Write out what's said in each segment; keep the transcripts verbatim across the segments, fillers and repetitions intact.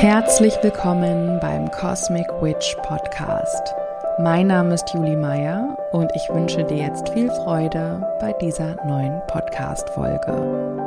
Herzlich willkommen beim Cosmic Witch Podcast. Mein Name ist Julie Meyer und ich wünsche dir jetzt viel Freude bei dieser neuen Podcast-Folge.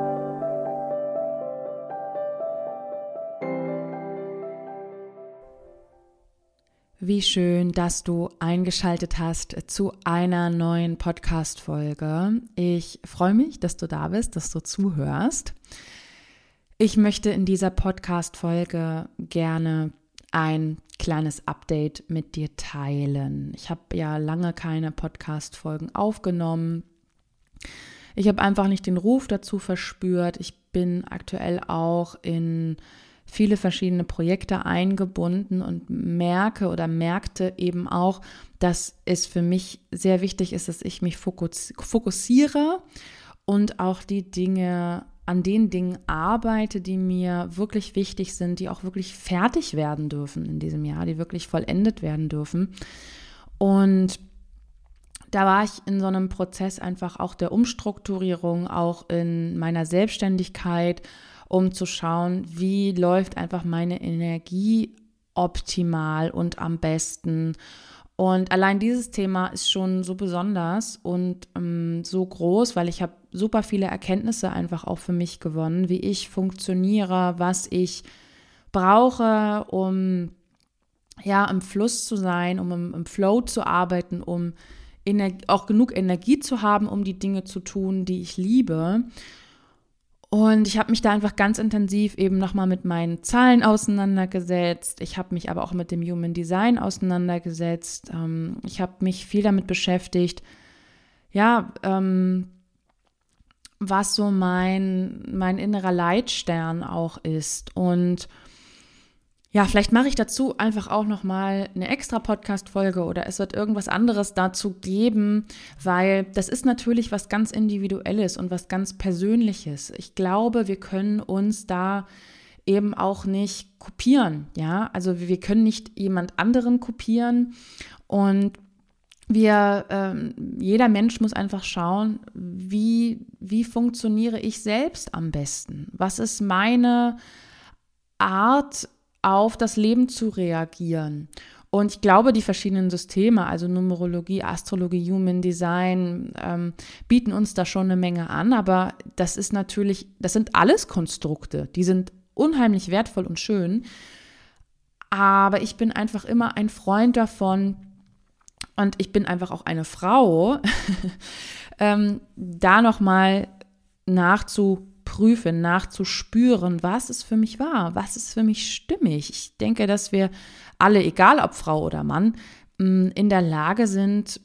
Wie schön, dass du eingeschaltet hast zu einer neuen Podcast-Folge. Ich freue mich, dass du da bist, dass du zuhörst. Ich möchte in dieser Podcast-Folge gerne ein kleines Update mit dir teilen. Ich habe ja lange keine Podcast-Folgen aufgenommen. Ich habe einfach nicht den Ruf dazu verspürt. Ich bin aktuell auch in viele verschiedene Projekte eingebunden und merke oder merkte eben auch, dass es für mich sehr wichtig ist, dass ich mich fokus- fokussiere und auch die Dinge, an den Dingen arbeite, die mir wirklich wichtig sind, die auch wirklich fertig werden dürfen in diesem Jahr, die wirklich vollendet werden dürfen. Und da war ich in so einem Prozess einfach auch der Umstrukturierung, auch in meiner Selbstständigkeit, um zu schauen, wie läuft einfach meine Energie optimal und am besten. Und allein dieses Thema ist schon so besonders und ähm, so groß, weil ich habe super viele Erkenntnisse einfach auch für mich gewonnen, wie ich funktioniere, was ich brauche, um ja im Fluss zu sein, um im, im Flow zu arbeiten, um Ener- auch genug Energie zu haben, um die Dinge zu tun, die ich liebe. Und ich habe mich da einfach ganz intensiv eben nochmal mit meinen Zahlen auseinandergesetzt. Ich habe mich aber auch mit dem Human Design auseinandergesetzt. Ähm, ich habe mich viel damit beschäftigt, ja, ähm, was so mein, mein innerer Leitstern auch ist. Und ja, vielleicht mache ich dazu einfach auch nochmal eine extra Podcast-Folge oder es wird irgendwas anderes dazu geben, weil das ist natürlich was ganz Individuelles und was ganz Persönliches. Ich glaube, wir können uns da eben auch nicht kopieren, ja, also wir können nicht jemand anderen kopieren und wir, ähm, jeder Mensch muss einfach schauen, wie, wie funktioniere ich selbst am besten? Was ist meine Art, auf das Leben zu reagieren? Und ich glaube, die verschiedenen Systeme, also Numerologie, Astrologie, Human Design, ähm, bieten uns da schon eine Menge an, aber das ist natürlich, das sind alles Konstrukte, die sind unheimlich wertvoll und schön, aber ich bin einfach immer ein Freund davon und ich bin einfach auch eine Frau, ähm, da nochmal nachzu prüfen, nachzuspüren, was es für mich war, was ist für mich stimmig. Ich denke, dass wir alle, egal ob Frau oder Mann, in der Lage sind,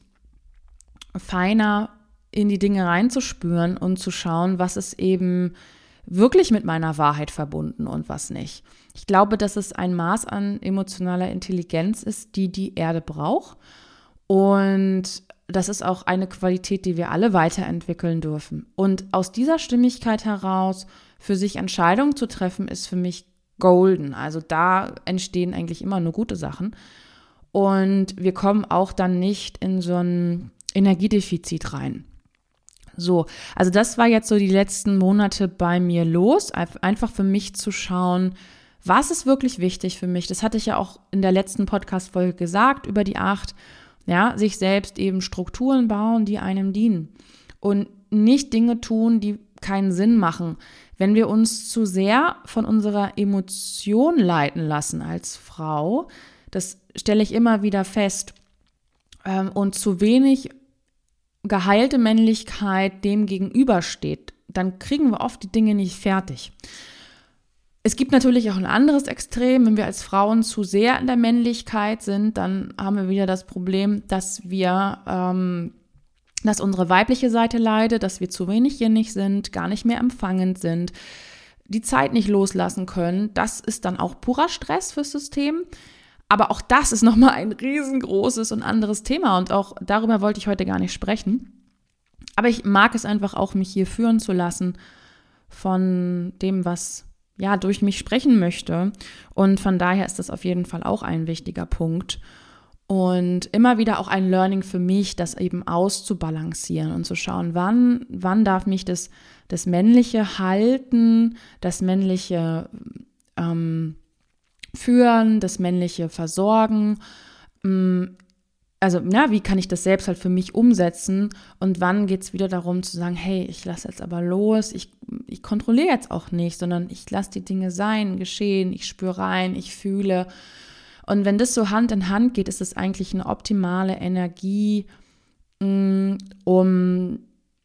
feiner in die Dinge reinzuspüren und zu schauen, was ist eben wirklich mit meiner Wahrheit verbunden und was nicht. Ich glaube, dass es ein Maß an emotionaler Intelligenz ist, die die Erde braucht, und das ist auch eine Qualität, die wir alle weiterentwickeln dürfen. Und aus dieser Stimmigkeit heraus für sich Entscheidungen zu treffen, ist für mich golden. Also da entstehen eigentlich immer nur gute Sachen. Und wir kommen auch dann nicht in so ein Energiedefizit rein. So, also das war jetzt so die letzten Monate bei mir los, einfach für mich zu schauen, was ist wirklich wichtig für mich. Das hatte ich ja auch in der letzten Podcast-Folge gesagt, über die acht. Ja, sich selbst eben Strukturen bauen, die einem dienen und nicht Dinge tun, die keinen Sinn machen. Wenn wir uns zu sehr von unserer Emotion leiten lassen als Frau, das stelle ich immer wieder fest, ähm, und zu wenig geheilte Männlichkeit dem gegenübersteht, dann kriegen wir oft die Dinge nicht fertig. Es gibt natürlich auch ein anderes Extrem, wenn wir als Frauen zu sehr in der Männlichkeit sind, dann haben wir wieder das Problem, dass wir, ähm, dass unsere weibliche Seite leidet, dass wir zu wenig innig sind, gar nicht mehr empfangend sind, die Zeit nicht loslassen können. Das ist dann auch purer Stress fürs System. Aber auch das ist nochmal ein riesengroßes und anderes Thema und auch darüber wollte ich heute gar nicht sprechen. Aber ich mag es einfach auch, mich hier führen zu lassen von dem, was ja, durch mich sprechen möchte. Und von daher ist das auf jeden Fall auch ein wichtiger Punkt. Und immer wieder auch ein Learning für mich, das eben auszubalancieren und zu schauen, wann, wann darf mich das, das Männliche halten, das Männliche ähm, führen, das männliche versorgen. Also, na, wie kann ich das selbst halt für mich umsetzen? Und wann geht es wieder darum zu sagen, hey, ich lasse jetzt aber los, ich, ich kontrolliere jetzt auch nicht, sondern ich lasse die Dinge sein, geschehen, ich spüre rein, ich fühle. Und wenn das so Hand in Hand geht, ist es eigentlich eine optimale Energie, um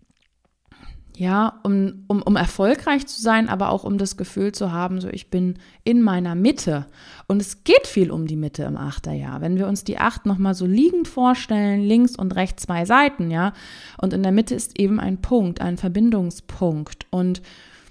Ja, um, um, um erfolgreich zu sein, aber auch um das Gefühl zu haben, so ich bin in meiner Mitte. Und es geht viel um die Mitte im Achterjahr. Wenn wir uns die Acht nochmal so liegend vorstellen, links und rechts zwei Seiten, ja, und in der Mitte ist eben ein Punkt, ein Verbindungspunkt. Und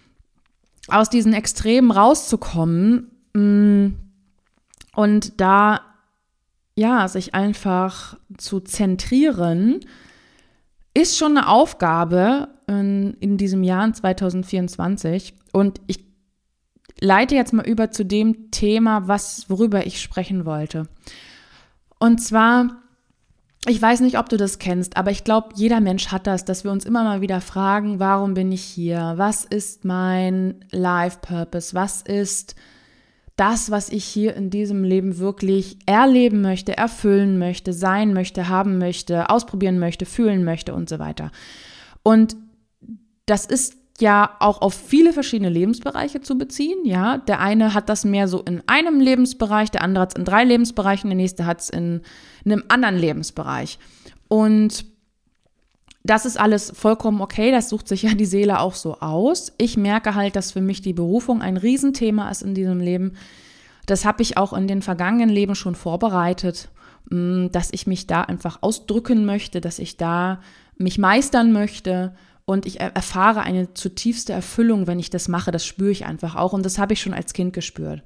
aus diesen Extremen rauszukommen mh, und da, ja, sich einfach zu zentrieren, ist schon eine Aufgabe in, in diesem Jahr in zwanzig vierundzwanzig. Und ich leite jetzt mal über zu dem Thema, was, worüber ich sprechen wollte. Und zwar, ich weiß nicht, ob du das kennst, aber ich glaube, jeder Mensch hat das, dass wir uns immer mal wieder fragen, warum bin ich hier? Was ist mein Life Purpose? Was ist das, was ich hier in diesem Leben wirklich erleben möchte, erfüllen möchte, sein möchte, haben möchte, ausprobieren möchte, fühlen möchte und so weiter. Und das ist ja auch auf viele verschiedene Lebensbereiche zu beziehen. Ja, der eine hat das mehr so in einem Lebensbereich, der andere hat es in drei Lebensbereichen, der nächste hat es in, in einem anderen Lebensbereich. Und das ist alles vollkommen okay, das sucht sich ja die Seele auch so aus. Ich merke halt, dass für mich die Berufung ein Riesenthema ist in diesem Leben. Das habe ich auch in den vergangenen Leben schon vorbereitet, dass ich mich da einfach ausdrücken möchte, dass ich da mich meistern möchte und ich erfahre eine zutiefste Erfüllung, wenn ich das mache. Das spüre ich einfach auch und das habe ich schon als Kind gespürt.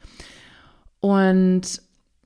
Und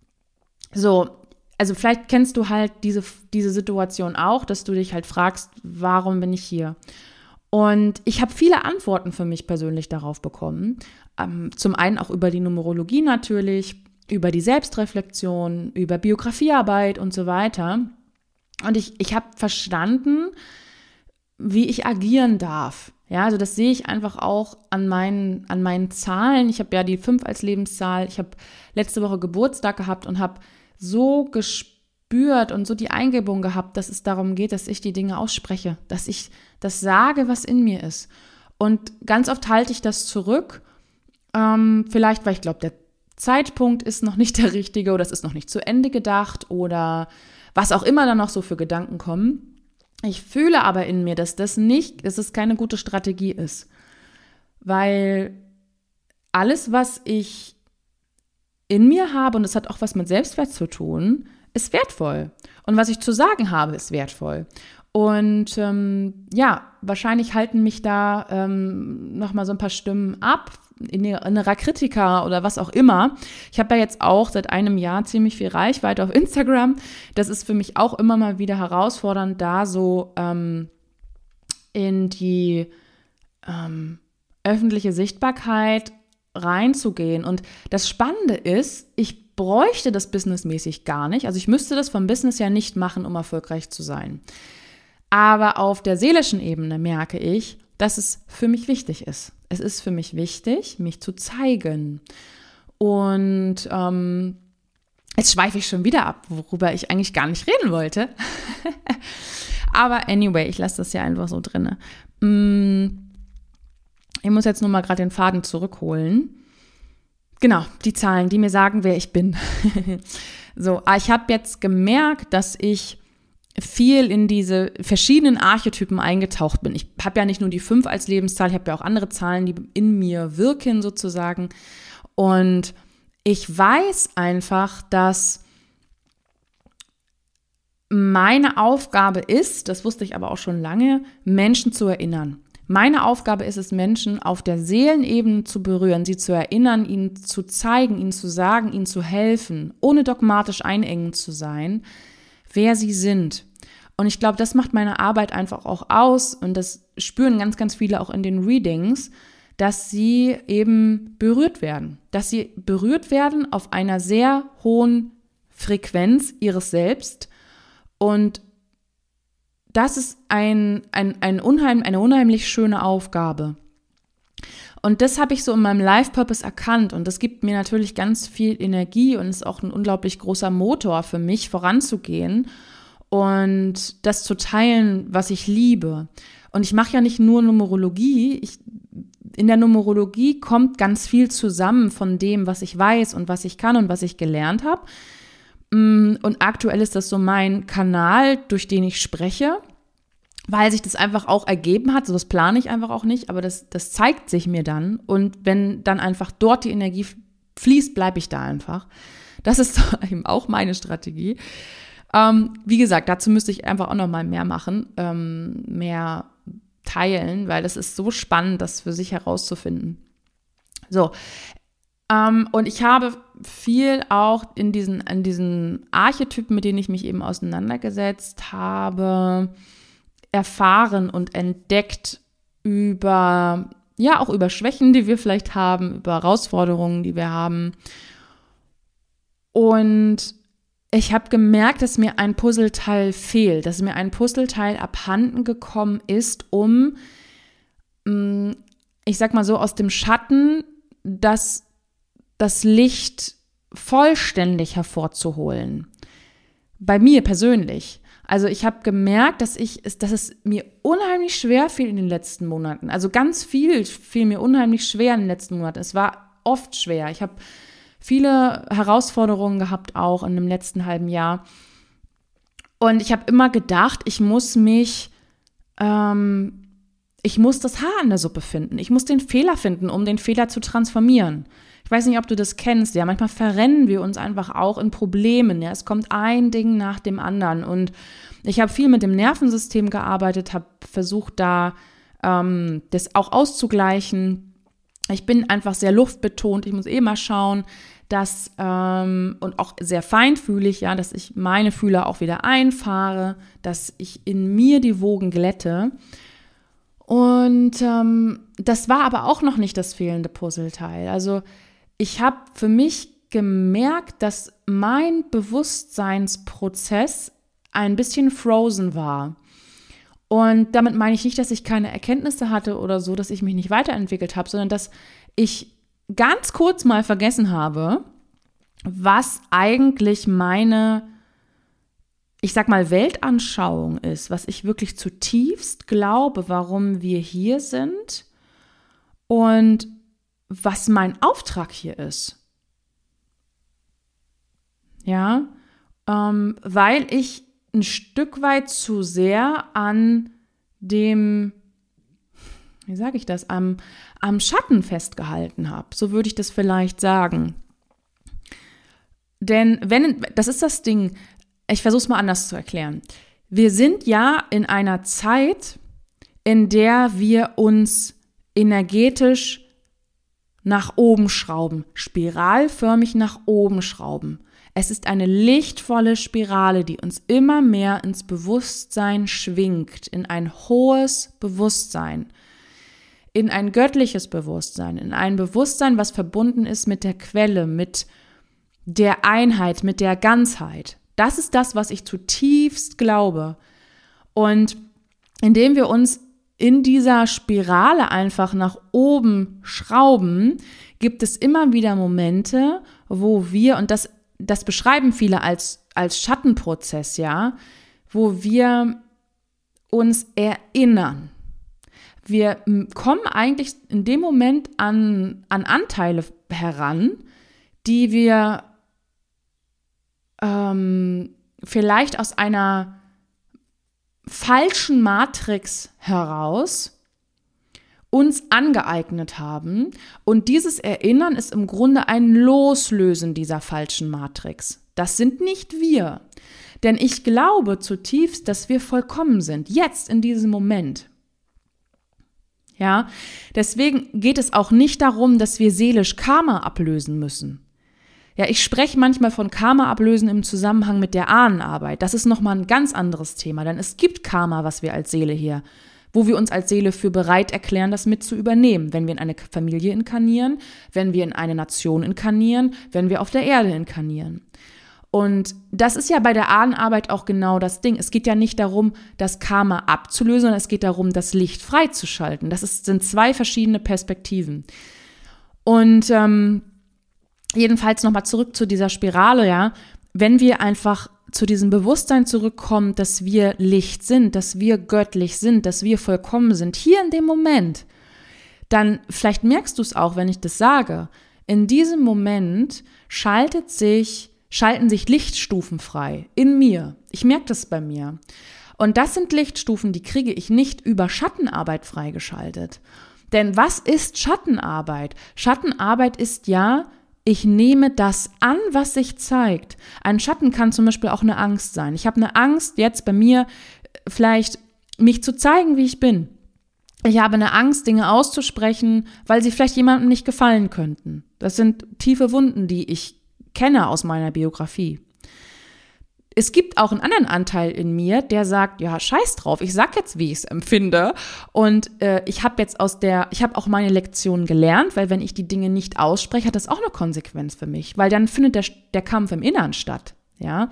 so, also vielleicht kennst du halt diese, diese Situation auch, dass du dich halt fragst, warum bin ich hier? Und ich habe viele Antworten für mich persönlich darauf bekommen. Ähm, zum einen auch über die Numerologie natürlich, über die Selbstreflexion, über Biografiearbeit und so weiter. Und ich, ich habe verstanden, wie ich agieren darf. Ja, also das sehe ich einfach auch an meinen, an meinen Zahlen. Ich habe ja die fünf als Lebenszahl. Ich habe letzte Woche Geburtstag gehabt und habe so gespürt und so die Eingebung gehabt, dass es darum geht, dass ich die Dinge ausspreche, dass ich das sage, was in mir ist. Und ganz oft halte ich das zurück, ähm, vielleicht, weil ich glaube, der Zeitpunkt ist noch nicht der richtige oder es ist noch nicht zu Ende gedacht oder was auch immer dann noch so für Gedanken kommen. Ich fühle aber in mir, dass das nicht, dass es keine gute Strategie ist, weil alles, was ich in mir habe, und das hat auch was mit Selbstwert zu tun, ist wertvoll. Und was ich zu sagen habe, ist wertvoll. Und ähm, ja, wahrscheinlich halten mich da ähm, nochmal so ein paar Stimmen ab, innerer Kritiker oder was auch immer. Ich habe ja jetzt auch seit einem Jahr ziemlich viel Reichweite auf Instagram. Das ist für mich auch immer mal wieder herausfordernd, da so ähm, in die ähm, öffentliche Sichtbarkeit reinzugehen. Und das Spannende ist, ich bräuchte das businessmäßig gar nicht. Also ich müsste das vom Business ja nicht machen, um erfolgreich zu sein. Aber auf der seelischen Ebene merke ich, dass es für mich wichtig ist. Es ist für mich wichtig, mich zu zeigen. Und ähm, jetzt schweife ich schon wieder ab, worüber ich eigentlich gar nicht reden wollte. Aber anyway, ich lasse das ja einfach so drin. Ich muss jetzt nur mal gerade den Faden zurückholen. Genau, die Zahlen, die mir sagen, wer ich bin. So, ich habe jetzt gemerkt, dass ich viel in diese verschiedenen Archetypen eingetaucht bin. Ich habe ja nicht nur die fünf als Lebenszahl, ich habe ja auch andere Zahlen, die in mir wirken sozusagen. Und ich weiß einfach, dass meine Aufgabe ist, das wusste ich aber auch schon lange, Menschen zu erinnern. Meine Aufgabe ist es, Menschen auf der Seelenebene zu berühren, sie zu erinnern, ihnen zu zeigen, ihnen zu sagen, ihnen zu helfen, ohne dogmatisch einengend zu sein, wer sie sind. Und ich glaube, das macht meine Arbeit einfach auch aus und das spüren ganz, ganz viele auch in den Readings, dass sie eben berührt werden, dass sie berührt werden auf einer sehr hohen Frequenz ihres Selbst und das ist ein, ein, ein unheim, eine unheimlich schöne Aufgabe. Und das habe ich so in meinem Life-Purpose erkannt und das gibt mir natürlich ganz viel Energie und ist auch ein unglaublich großer Motor für mich, voranzugehen und das zu teilen, was ich liebe. Und ich mache ja nicht nur Numerologie, ich, in der Numerologie kommt ganz viel zusammen von dem, was ich weiß und was ich kann und was ich gelernt habe. Und aktuell ist das so mein Kanal, durch den ich spreche, weil sich das einfach auch ergeben hat. So, das plane ich einfach auch nicht, aber das, das zeigt sich mir dann. Und wenn dann einfach dort die Energie fließt, bleibe ich da einfach. Das ist eben auch meine Strategie. Ähm, wie gesagt, dazu müsste ich einfach auch noch mal mehr machen, ähm, mehr teilen, weil das ist so spannend, das für sich herauszufinden. So, ähm, und ich habe viel auch in diesen, in diesen Archetypen, mit denen ich mich eben auseinandergesetzt habe, erfahren und entdeckt über, ja, auch über Schwächen, die wir vielleicht haben, über Herausforderungen, die wir haben. Und ich habe gemerkt, dass mir ein Puzzleteil fehlt, dass mir ein Puzzleteil abhanden gekommen ist, um, ich sag mal so, aus dem Schatten das, das Licht vollständig hervorzuholen. Bei mir persönlich. Also ich habe gemerkt, dass ich, dass es mir unheimlich schwer fiel in den letzten Monaten. Also ganz viel fiel mir unheimlich schwer in den letzten Monaten. Es war oft schwer. Ich habe viele Herausforderungen gehabt, auch in dem letzten halben Jahr. Und ich habe immer gedacht, ich muss mich, ähm, ich muss das Haar in der Suppe finden. Ich muss den Fehler finden, um den Fehler zu transformieren. Ich weiß nicht, ob du das kennst. Ja, manchmal verrennen wir uns einfach auch in Problemen. Ja, es kommt ein Ding nach dem anderen. Und ich habe viel mit dem Nervensystem gearbeitet, habe versucht, da ähm, das auch auszugleichen. Ich bin einfach sehr luftbetont. Ich muss eh mal schauen, dass ähm, und auch sehr feinfühlig, ja, dass ich meine Fühler auch wieder einfahre, dass ich in mir die Wogen glätte. Und ähm, das war aber auch noch nicht das fehlende Puzzleteil. Also ich habe für mich gemerkt, dass mein Bewusstseinsprozess ein bisschen frozen war. Und damit meine ich nicht, dass ich keine Erkenntnisse hatte oder so, dass ich mich nicht weiterentwickelt habe, sondern dass ich ganz kurz mal vergessen habe, was eigentlich meine, ich sag mal, Weltanschauung ist, was ich wirklich zutiefst glaube, warum wir hier sind und was mein Auftrag hier ist. Ja, ähm, weil ich ein Stück weit zu sehr an dem, wie sage ich das, am, am Schatten festgehalten habe. So würde ich das vielleicht sagen. Denn wenn, das ist das Ding, ich versuche es mal anders zu erklären. Wir sind ja in einer Zeit, in der wir uns energetisch nach oben schrauben, spiralförmig nach oben schrauben. Es ist eine lichtvolle Spirale, die uns immer mehr ins Bewusstsein schwingt, in ein hohes Bewusstsein, in ein göttliches Bewusstsein, in ein Bewusstsein, was verbunden ist mit der Quelle, mit der Einheit, mit der Ganzheit. Das ist das, was ich zutiefst glaube. Und indem wir uns in dieser Spirale einfach nach oben schrauben, gibt es immer wieder Momente, wo wir, und das, das beschreiben viele als, als Schattenprozess, ja, wo wir uns erinnern. Wir kommen eigentlich in dem Moment an, an Anteile heran, die wir ähm, vielleicht aus einer falschen Matrix heraus uns angeeignet haben. Und dieses Erinnern ist im Grunde ein Loslösen dieser falschen Matrix. Das sind nicht wir. Denn ich glaube zutiefst, dass wir vollkommen sind. Jetzt in diesem Moment. Ja, deswegen geht es auch nicht darum, dass wir seelisch Karma ablösen müssen. Ja, ich spreche manchmal von Karma ablösen im Zusammenhang mit der Ahnenarbeit. Das ist nochmal ein ganz anderes Thema, denn es gibt Karma, was wir als Seele hier, wo wir uns als Seele für bereit erklären, das mit zu übernehmen, wenn wir in eine Familie inkarnieren, wenn wir in eine Nation inkarnieren, wenn wir auf der Erde inkarnieren. Und das ist ja bei der Ahnenarbeit auch genau das Ding. Es geht ja nicht darum, das Karma abzulösen, sondern es geht darum, das Licht freizuschalten. Das ist, sind zwei verschiedene Perspektiven. Und ähm, jedenfalls nochmal zurück zu dieser Spirale, ja, wenn wir einfach zu diesem Bewusstsein zurückkommen, dass wir Licht sind, dass wir göttlich sind, dass wir vollkommen sind, hier in dem Moment, dann vielleicht merkst du es auch, wenn ich das sage, in diesem Moment schaltet sich, schalten sich Lichtstufen frei in mir. Ich merke das bei mir. Und das sind Lichtstufen, die kriege ich nicht über Schattenarbeit freigeschaltet. Denn was ist Schattenarbeit? Schattenarbeit ist ja, ich nehme das an, was sich zeigt. Ein Schatten kann zum Beispiel auch eine Angst sein. Ich habe eine Angst, jetzt bei mir vielleicht mich zu zeigen, wie ich bin. Ich habe eine Angst, Dinge auszusprechen, weil sie vielleicht jemandem nicht gefallen könnten. Das sind tiefe Wunden, die ich kenne aus meiner Biografie. Es gibt auch einen anderen Anteil in mir, der sagt, ja, scheiß drauf, ich sag jetzt, wie ich es empfinde. Und äh, ich habe jetzt aus der, ich habe auch meine Lektion gelernt, weil wenn ich die Dinge nicht ausspreche, hat das auch eine Konsequenz für mich, weil dann findet der, der Kampf im Inneren statt. Ja.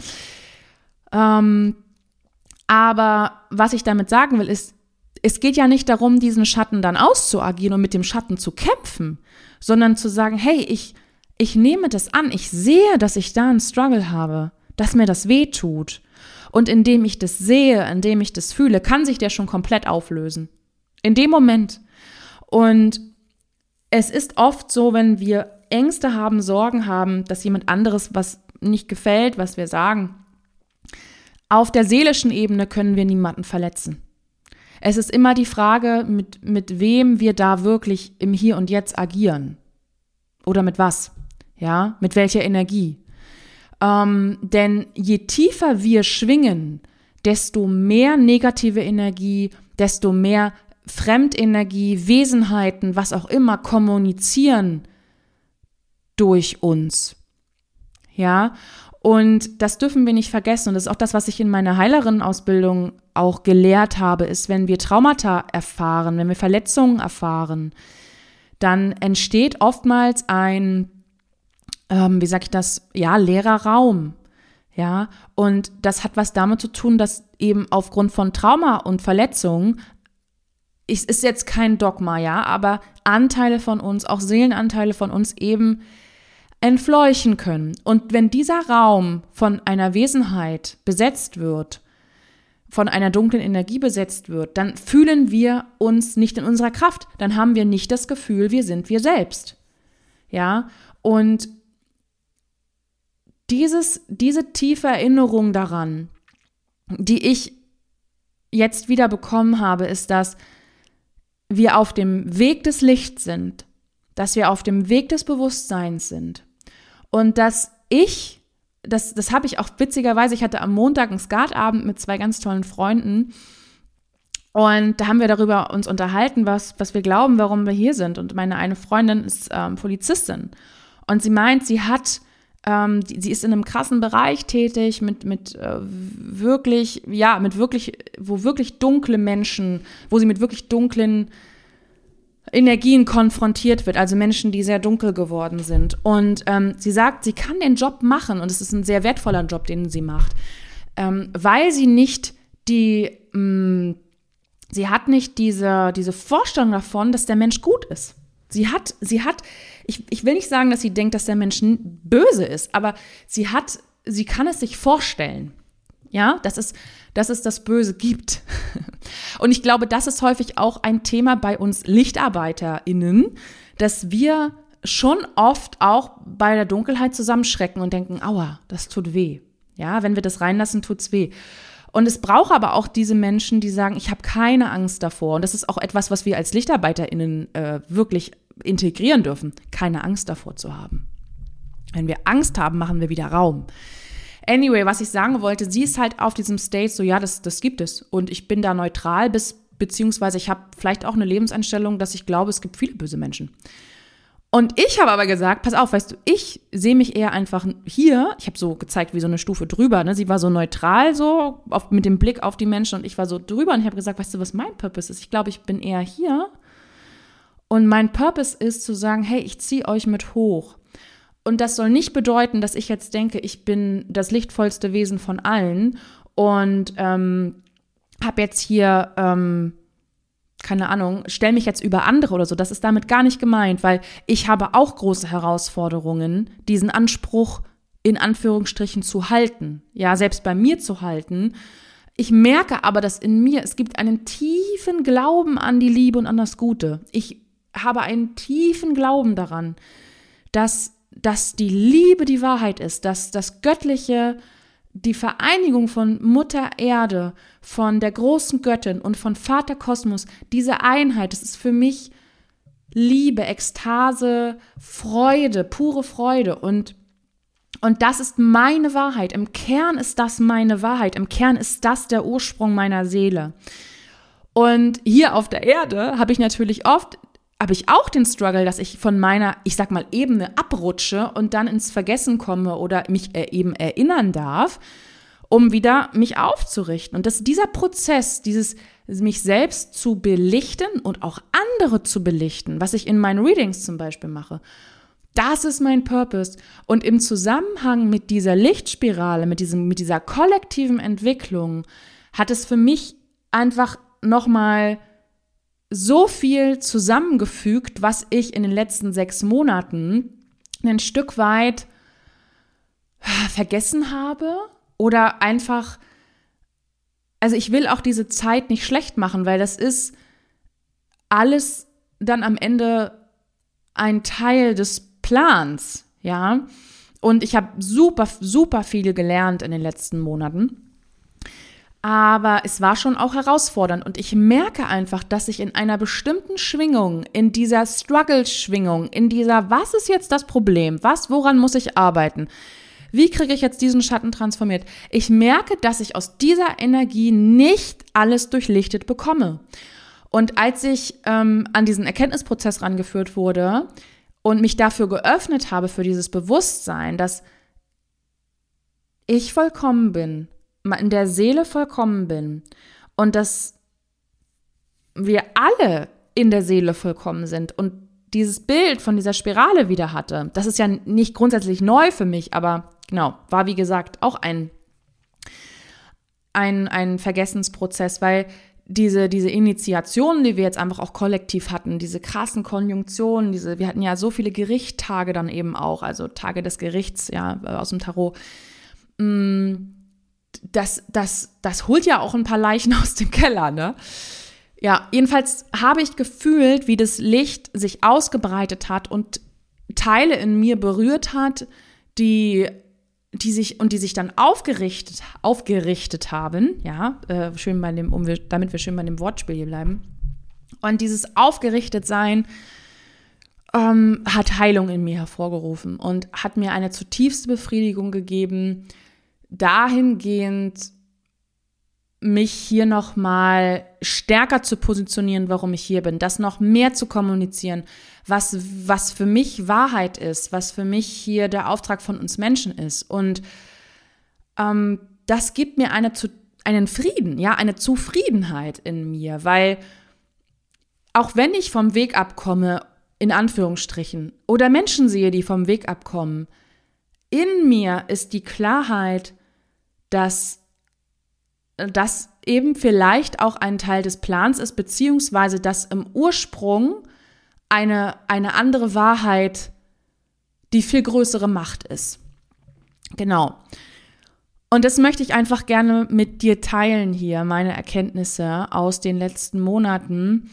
Ähm, aber was ich damit sagen will, ist, es geht ja nicht darum, diesen Schatten dann auszuagieren und mit dem Schatten zu kämpfen, sondern zu sagen, hey, ich, ich nehme das an, ich sehe, dass ich da einen Struggle habe, dass mir das weh tut. Und indem ich das sehe, indem ich das fühle, kann sich der schon komplett auflösen. In dem Moment. Und es ist oft so, wenn wir Ängste haben, Sorgen haben, dass jemand anderes was nicht gefällt, was wir sagen. Auf der seelischen Ebene können wir niemanden verletzen. Es ist immer die Frage, mit, mit wem wir da wirklich im Hier und Jetzt agieren. Oder mit was? Ja, mit welcher Energie? Ähm, denn je tiefer wir schwingen, desto mehr negative Energie, desto mehr Fremdenergie, Wesenheiten, was auch immer, kommunizieren durch uns. Ja, und das dürfen wir nicht vergessen. Und das ist auch das, was ich in meiner Heilerinnen-Ausbildung auch gelehrt habe, ist, wenn wir Traumata erfahren, wenn wir Verletzungen erfahren, dann entsteht oftmals ein Ähm, wie sage ich das, ja, leerer Raum, ja, und das hat was damit zu tun, dass eben aufgrund von Trauma und Verletzungen, es ist jetzt kein Dogma, ja, aber Anteile von uns, auch Seelenanteile von uns eben entfleuchen können. Und wenn dieser Raum von einer Wesenheit besetzt wird, von einer dunklen Energie besetzt wird, dann fühlen wir uns nicht in unserer Kraft, dann haben wir nicht das Gefühl, wir sind wir selbst, ja, und Dieses, diese tiefe Erinnerung daran, die ich jetzt wieder bekommen habe, ist, dass wir auf dem Weg des Lichts sind, dass wir auf dem Weg des Bewusstseins sind und dass ich, das, das habe ich auch witzigerweise, ich hatte am Montag einen Skatabend mit zwei ganz tollen Freunden und da haben wir darüber uns unterhalten, was, was wir glauben, warum wir hier sind, und meine eine Freundin ist ähm, Polizistin und sie meint, sie hat Ähm, die, sie ist in einem krassen Bereich tätig, mit, mit äh, wirklich, ja, mit wirklich, wo wirklich dunkle Menschen, wo sie mit wirklich dunklen Energien konfrontiert wird, also Menschen, die sehr dunkel geworden sind. Und ähm, sie sagt, sie kann den Job machen, und es ist ein sehr wertvoller Job, den sie macht, ähm, weil sie nicht die, mh, sie hat nicht diese, diese Vorstellung davon, dass der Mensch gut ist. Sie hat, sie hat, ich, ich will nicht sagen, dass sie denkt, dass der Mensch böse ist, aber sie hat, sie kann es sich vorstellen, ja, dass es, dass es das Böse gibt. Und ich glaube, das ist häufig auch ein Thema bei uns LichtarbeiterInnen, dass wir schon oft auch bei der Dunkelheit zusammenschrecken und denken, aua, das tut weh. Ja, wenn wir das reinlassen, tut's weh. Und es braucht aber auch diese Menschen, die sagen, ich habe keine Angst davor. Und das ist auch etwas, was wir als LichtarbeiterInnen äh, wirklich integrieren dürfen, keine Angst davor zu haben. Wenn wir Angst haben, machen wir wieder Raum. Anyway, was ich sagen wollte, sie ist halt auf diesem Stage so, ja, das, das gibt es. Und ich bin da neutral, bis, beziehungsweise ich habe vielleicht auch eine Lebenseinstellung, dass ich glaube, es gibt viele böse Menschen. Und ich habe aber gesagt, pass auf, weißt du, ich sehe mich eher einfach hier, ich habe so gezeigt wie so eine Stufe drüber, ne? Sie war so neutral so, auf, mit dem Blick auf die Menschen, und ich war so drüber, und ich habe gesagt, weißt du, was mein Purpose ist? Ich glaube, ich bin eher hier, und mein Purpose ist zu sagen, hey, ich ziehe euch mit hoch. und das soll nicht bedeuten, dass ich jetzt denke, ich bin das lichtvollste Wesen von allen und ähm, habe jetzt hier, ähm, keine Ahnung, stell mich jetzt über andere oder so. Das ist damit gar nicht gemeint, weil ich habe auch große Herausforderungen, diesen Anspruch in Anführungsstrichen zu halten. Ja, selbst bei mir zu halten. Ich merke aber, dass in mir, es gibt einen tiefen Glauben an die Liebe und an das Gute. Ich habe einen tiefen Glauben daran, dass, dass die Liebe die Wahrheit ist, dass das Göttliche, die Vereinigung von Mutter Erde, von der großen Göttin und von Vater Kosmos, diese Einheit, das ist für mich Liebe, Ekstase, Freude, pure Freude und Und das ist meine Wahrheit. Im Kern ist das meine Wahrheit. Im Kern ist das der Ursprung meiner Seele. Und hier auf der Erde habe ich natürlich oft, habe ich auch den Struggle, dass ich von meiner, ich sag mal, Ebene abrutsche und dann ins Vergessen komme oder mich eben erinnern darf, um wieder mich aufzurichten. Und dass dieser Prozess, dieses mich selbst zu belichten und auch andere zu belichten, was ich in meinen Readings zum Beispiel mache, das ist mein Purpose. Und im Zusammenhang mit dieser Lichtspirale, mit diesem, mit dieser kollektiven Entwicklung, hat es für mich einfach nochmal so viel zusammengefügt, was ich in den letzten sechs Monaten ein Stück weit vergessen habe oder einfach, also ich will auch diese Zeit nicht schlecht machen, weil das ist alles dann am Ende ein Teil des Plans, ja, und ich habe super, super viel gelernt in den letzten Monaten, aber es war schon auch herausfordernd und ich merke einfach, dass ich in einer bestimmten Schwingung, in dieser Struggle-Schwingung, in dieser, was ist jetzt das Problem, was, woran muss ich arbeiten, wie kriege ich jetzt diesen Schatten transformiert, ich merke, dass ich aus dieser Energie nicht alles durchlichtet bekomme. Und als ich ähm, an diesen Erkenntnisprozess rangeführt wurde, und mich dafür geöffnet habe, für dieses Bewusstsein, dass ich vollkommen bin, in der Seele vollkommen bin und dass wir alle in der Seele vollkommen sind und dieses Bild von dieser Spirale wieder hatte, das ist ja nicht grundsätzlich neu für mich, aber genau, war wie gesagt auch ein, ein, ein Vergessensprozess, weil Diese, diese Initiationen, die wir jetzt einfach auch kollektiv hatten, diese krassen Konjunktionen, diese, wir hatten ja so viele Gerichttage dann eben auch, also Tage des Gerichts, ja, aus dem Tarot. Das, das, das holt ja auch ein paar Leichen aus dem Keller, ne? Ja, jedenfalls habe ich gefühlt, wie das Licht sich ausgebreitet hat und Teile in mir berührt hat, die die sich und die sich dann aufgerichtet, aufgerichtet haben, ja, äh, schön bei dem, um wir, damit wir schön bei dem Wortspiel hier bleiben. Und dieses Aufgerichtetsein ähm, hat Heilung in mir hervorgerufen und hat mir eine zutiefste Befriedigung gegeben, dahingehend mich hier nochmal stärker zu positionieren, warum ich hier bin, das noch mehr zu kommunizieren, was, was für mich Wahrheit ist, was für mich hier der Auftrag von uns Menschen ist. Und ähm, das gibt mir eine, einen Frieden, ja, eine Zufriedenheit in mir, weil auch wenn ich vom Weg abkomme, in Anführungsstrichen, oder Menschen sehe, die vom Weg abkommen, in mir ist die Klarheit, dass das eben vielleicht auch ein Teil des Plans ist, beziehungsweise dass im Ursprung eine, eine andere Wahrheit die viel größere Macht ist. Genau. Und das möchte ich einfach gerne mit dir teilen hier, meine Erkenntnisse aus den letzten Monaten.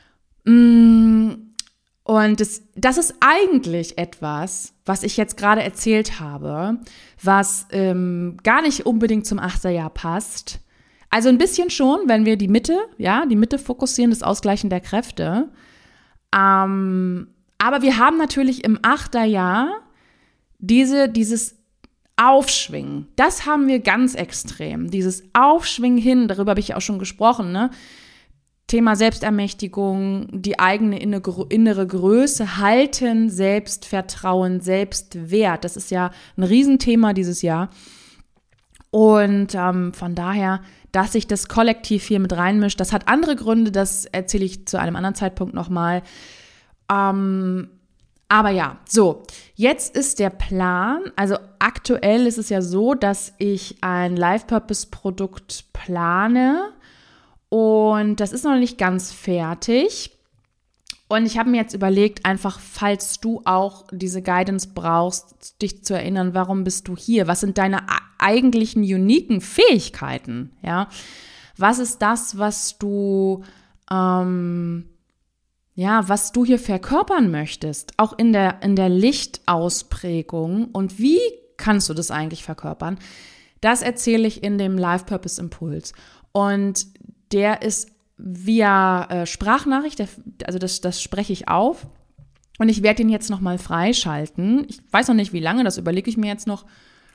Und das, das ist eigentlich etwas, was ich jetzt gerade erzählt habe, was ähm, gar nicht unbedingt zum Achterjahr passt. Also ein bisschen schon, wenn wir die Mitte, ja, die Mitte fokussieren, das Ausgleichen der Kräfte. Ähm, aber wir haben natürlich im Achterjahr diese, dieses Aufschwingen. Das haben wir ganz extrem. Dieses Aufschwingen hin, darüber habe ich auch schon gesprochen, ne? Thema Selbstermächtigung, die eigene innere Größe halten, Selbstvertrauen, Selbstwert. Das ist ja ein Riesenthema dieses Jahr. Und ähm, von daher, dass sich das Kollektiv hier mit reinmischt, das hat andere Gründe, das erzähle ich zu einem anderen Zeitpunkt nochmal. Ähm, Aber ja, so, jetzt ist der Plan, also aktuell ist es ja so, dass ich ein Life-Purpose-Produkt plane und das ist noch nicht ganz fertig. Und ich habe mir jetzt überlegt, einfach, falls du auch diese Guidance brauchst, dich zu erinnern, warum bist du hier? Was sind deine eigentlichen uniken Fähigkeiten? Ja, was ist das, was du ähm, ja, was du hier verkörpern möchtest, auch in der, in der Lichtausprägung, und wie kannst du das eigentlich verkörpern, das erzähle ich in dem Life Purpose Impuls. Und der ist via äh, Sprachnachricht, der, also das, das spreche ich auf und ich werde den jetzt nochmal freischalten. Ich weiß noch nicht, wie lange, das überlege ich mir jetzt noch.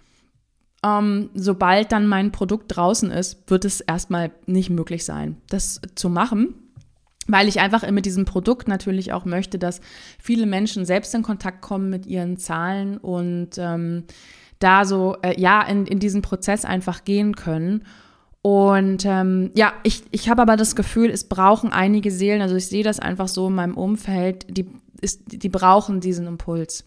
Ähm, sobald dann mein Produkt draußen ist, wird es erstmal nicht möglich sein, das zu machen. Weil ich einfach mit diesem Produkt natürlich auch möchte, dass viele Menschen selbst in Kontakt kommen mit ihren Zahlen und ähm, da so, äh, ja, in, in diesen Prozess einfach gehen können. Und ähm, ja, ich, ich habe aber das Gefühl, es brauchen einige Seelen, also ich sehe das einfach so in meinem Umfeld, die, ist, die brauchen diesen Impuls.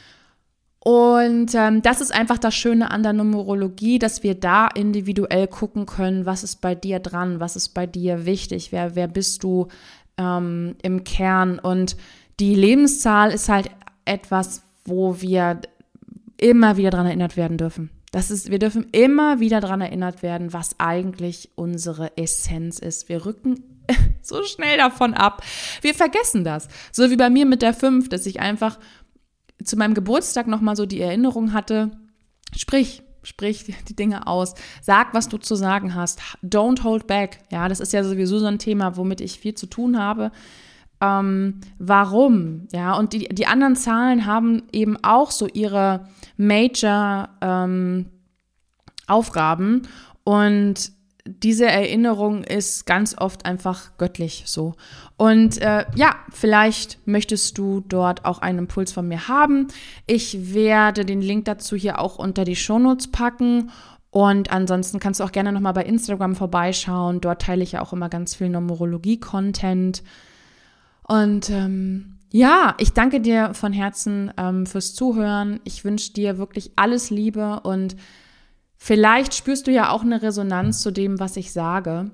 Und ähm, das ist einfach das Schöne an der Numerologie, dass wir da individuell gucken können, was ist bei dir dran, was ist bei dir wichtig, wer, wer bist du ähm, im Kern. Und die Lebenszahl ist halt etwas, wo wir immer wieder daran erinnert werden dürfen. Das ist, wir dürfen immer wieder daran erinnert werden, was eigentlich unsere Essenz ist. Wir rücken so schnell davon ab. Wir vergessen das. So wie bei mir mit der fünf, dass ich einfach zu meinem Geburtstag nochmal so die Erinnerung hatte, sprich, sprich die Dinge aus, sag, was du zu sagen hast, don't hold back, ja, das ist ja sowieso so ein Thema, womit ich viel zu tun habe, ähm, warum, ja, und die, die anderen Zahlen haben eben auch so ihre Major ähm, Aufgaben und diese Erinnerung ist ganz oft einfach göttlich so. Und äh, ja, vielleicht möchtest du dort auch einen Impuls von mir haben. Ich werde den Link dazu hier auch unter die Shownotes packen. Und ansonsten kannst du auch gerne nochmal bei Instagram vorbeischauen. Dort teile ich ja auch immer ganz viel Numerologie-Content. Und ähm, ja, ich danke dir von Herzen ähm, fürs Zuhören. Ich wünsche dir wirklich alles Liebe und vielleicht spürst du ja auch eine Resonanz zu dem, was ich sage.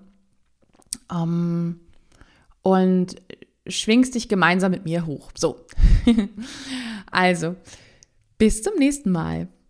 Um, und schwingst dich gemeinsam mit mir hoch. So. Also, bis zum nächsten Mal.